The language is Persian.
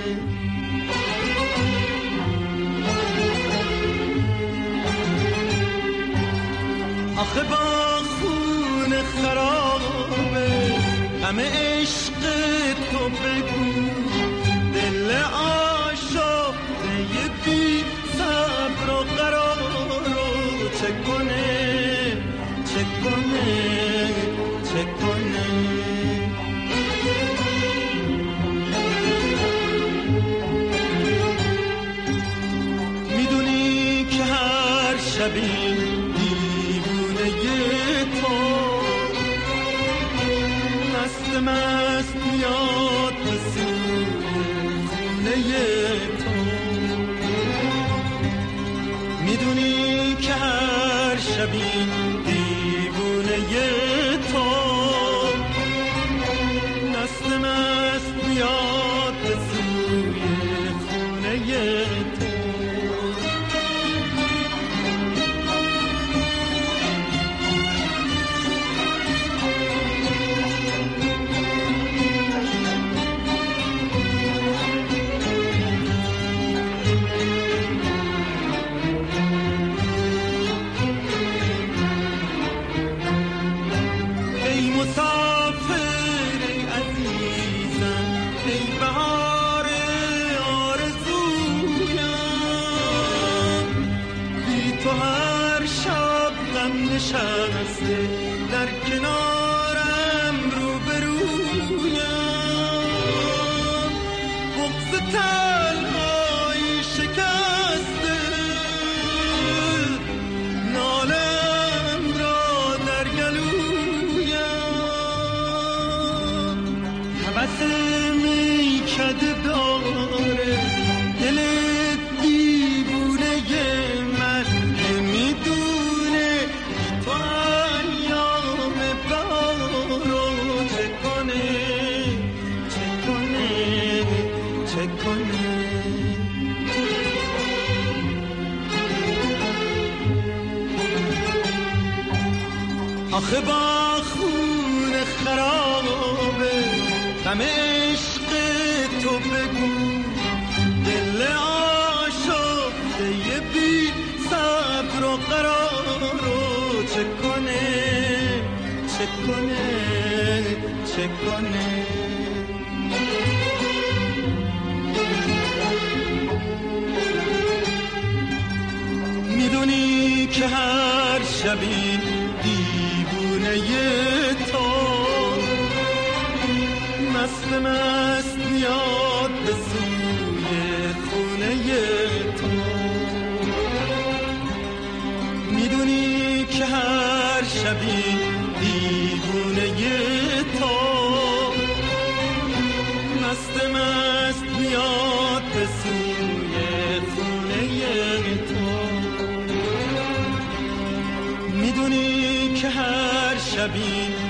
آخه با خون خرابه همه عشق تو بگو، دل آشفته بی صبر و قرار رو چه کنه چه کنه چه کنه. میدونی که هر شبی مست میاد به سوی خونه تو، میدونی که هر شبی دیوونه تو، مست میاد به سوی خونه تو. نشسته در کنارم روبرویم، بغض تنهایی شکسته نالم را در گلویم، هوس میکده داره دل دیوونه من، نمیدونه تو ایام بارو چه کنه چه کنه چه کنه. آخه با خون خرابه غم عشق تو بگو، دل آشفته بی صبر و قرار رو چه کنه چه کنه چه کنه. میدونی که هر شبی دیوونه تو، مست میاد به سوی خونه تو، میدونی که هر شبی دیوونه تو، مست میاد به سوی خونه تو، میدونی که هر شبی